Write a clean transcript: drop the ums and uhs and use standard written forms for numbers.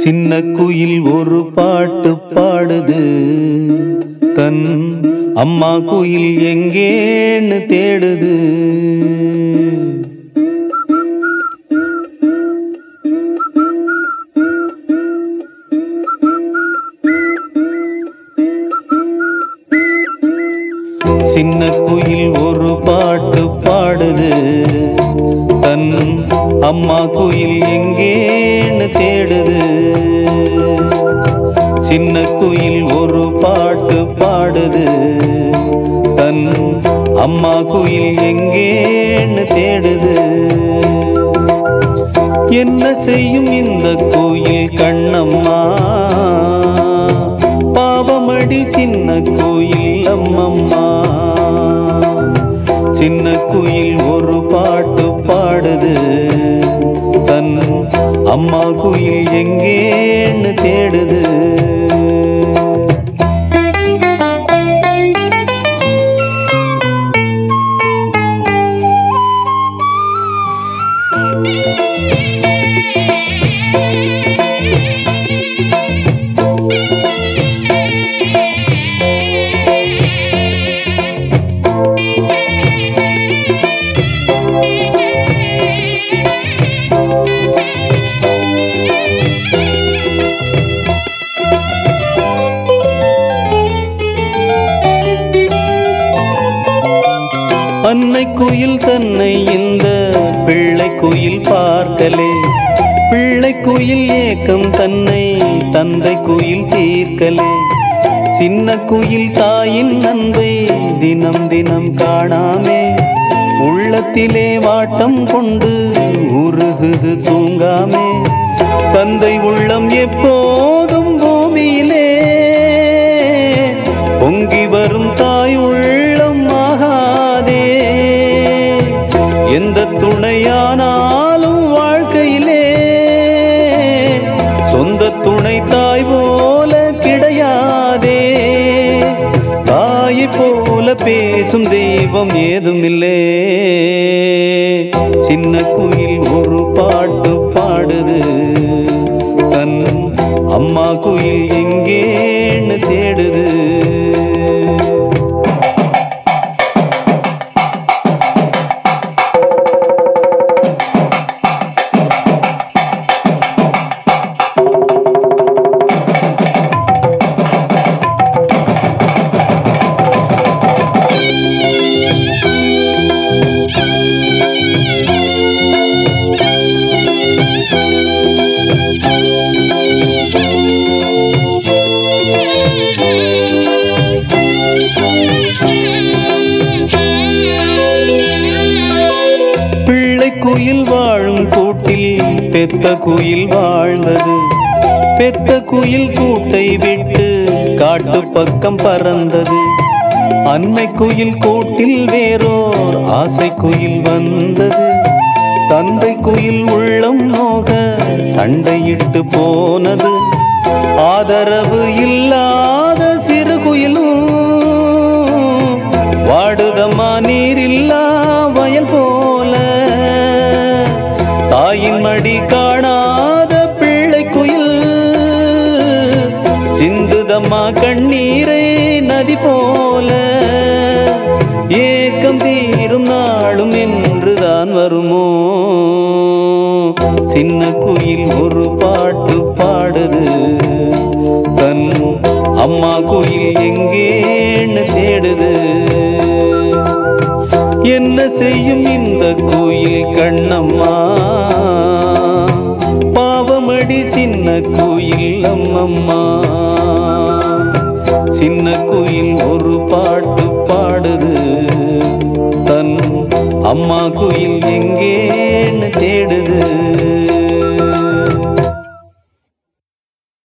சின்ன குயில் ஒரு பாட்டு பாடுது, தன் அம்மா குயில் எங்கேன்னு தேடுது. சின்ன குயில் ஒரு பாட்டு பாடுது, தன் அம்மா குயில் எங்கேன்னு தேடுது. சின்ன குயில் ஒரு பாட்டு பாடுது, தன் அம்மா குயில் எங்கேன்னு தேடுது. என்ன செய்யும் இந்த குயில் கண்ணம்மா, பாவமடி சின்ன குயில் அம்மம்மா. சின்ன குயில் ஒரு பாட்டு பாடுது, தன் அம்மா குயில் எங்கேன்னு தேடுது. அன்னை குயில் தன்னை இந்த பிள்ளை குயில் பார்க்கலே, பிள்ளை குயில் ஏக்கம் தன்னை தந்தை குயில் தீர்க்கலே. சின்ன குயில் தாயின் அன்பை தினம் தினம் காணாமே, உள்ளத்திலே வாட்டம் கொண்டு உருகுது தூங்காமே. தந்தை உள்ளம் எப்போதும் பூமியிலே பொங்கி வரும் தாய் உள்ளம் ஆகாதே. எந்த துணையானாலும் வாழ்க்கையிலே சொந்த துணை தாய் போல கிடையாதே. தாயை போல பேசும் தெய்வம் ஏதுமில்லே. சின்ன குயில் ஒரு பாட்டு பாடுது, தன் அம்மா குயில் எங்கேன்னு தேடுது. குயில் வாழும் கூட்டில் பெத்த குயில் வாழ்ந்தது, பெத்த குயில் கூட்டை விட்டு காட்டு பக்கம் பறந்தது. அன்னை குயில் கூட்டில் வேறோர் ஆசை குயில் வந்தது, தந்தை குயில் உள்ளம் நோக சண்டையிட்டு போனது. ஆதரவு இல்லாத சிறு குயிலும் வாடுதம்மா நீரில்லா வயல் போல. தாயின் மடி காணாத பிள்ளை குயில் சிந்துதம்மா கண்ணீரை நதி போல. ஏக்கம் தீரும் நாளும் என்றுதான் வருமோ. சின்ன குயில் ஒரு பாட்டு பாடுது, தன் அம்மா குயில் எங்கேன்னு தேடுது. என்ன செய்யும் இந்த குயில் கண்ணம்மா, பாவமடி சின்ன குயில் அம்மம்மா. சின்ன குயில் ஒரு பாட்டு பாடுது, தன் அம்மா குயில் எங்கேன்னு தேடுது.